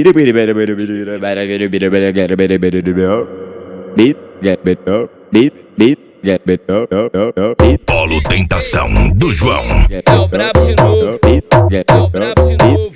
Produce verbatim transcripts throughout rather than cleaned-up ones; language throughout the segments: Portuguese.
Polo Tentação do João. É o brabo de novo. É o brabo de novo.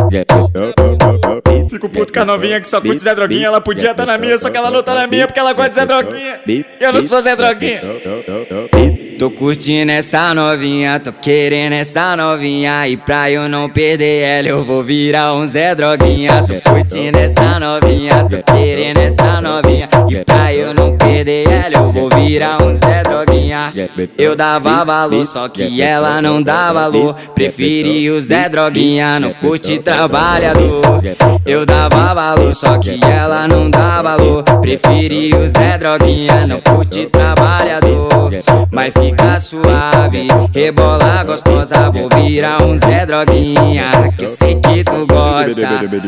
Fico puto com a novinha que só curte Zé Droguinha. Ela podia estar na minha, só que ela não tá na minha porque ela gosta de Zé Droguinha. Eu não sou Zé Droguinha. Tô curtindo essa novinha, tô querendo essa novinha. E pra eu não perder ela eu vou virar um Zé Droguinha. Tô curtindo essa novinha, tô querendo essa novinha. E pra eu não perder ela eu vou virar um Zé Droguinha. Eu dava valor, só que ela não dá valor. Preferi o Zé Droguinha, não curte trabalhador. Eu dava valor, só que ela não dá valor. Preferi o Zé Droguinha, não curte trabalhador. Mas fica suave, rebola gostosa. Vou virar um Zé Droguinha, que eu sei que tu gosta.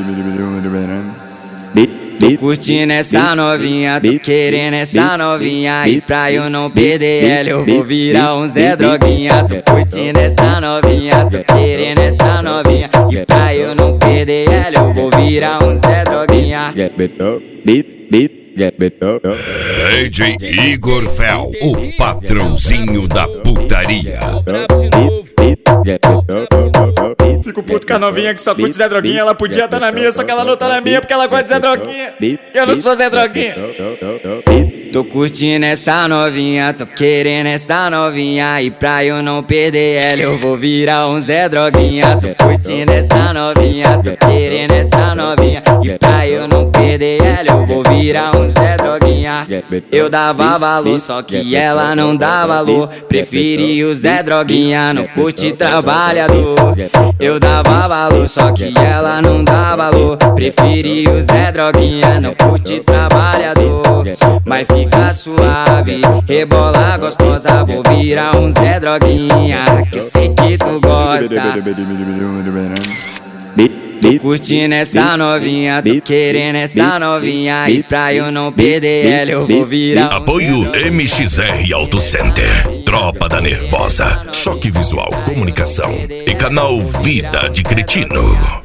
Tô curtindo essa novinha, tô querendo essa novinha. E pra eu não perder ela eu vou virar um Zé Droguinha. Tô curtindo essa novinha, tô querendo essa novinha. E pra eu não perder ela eu vou virar um Zé Droguinha. D J Igor Fel, o patrãozinho da putaria. Brabo de novo. Fico puto com a novinha que só curte Zé Droguinha. Ela podia estar na minha, só que ela não tá na minha porque ela gosta de Zé Droguinha. Eu não sou Zé Droguinha. Tô curtindo essa novinha, tô querendo essa novinha. E pra eu não perder ela eu vou virar um Zé Droguinha. Tô curtindo essa novinha, tô querendo essa novinha. E pra eu não perder ela eu vou virar um Zé Droguinha. Eu dava valor, só que ela não dá valor. Preferi o Zé Droguinha, não curte trabalhador. Eu dava valor, só que ela não dá valor. Preferi o Zé Droguinha, não curte trabalhador. Mas fica suave, rebola gostosa. Vou virar um Zé Droguinha, que eu sei que tu gosta. Tô curtindo essa novinha, tô querendo essa novinha. E pra eu não perder ela eu vou virar um Apoio M X R Auto Center, Tropa da Nervosa, Choque Visual Comunicação e canal Vida de Cretino.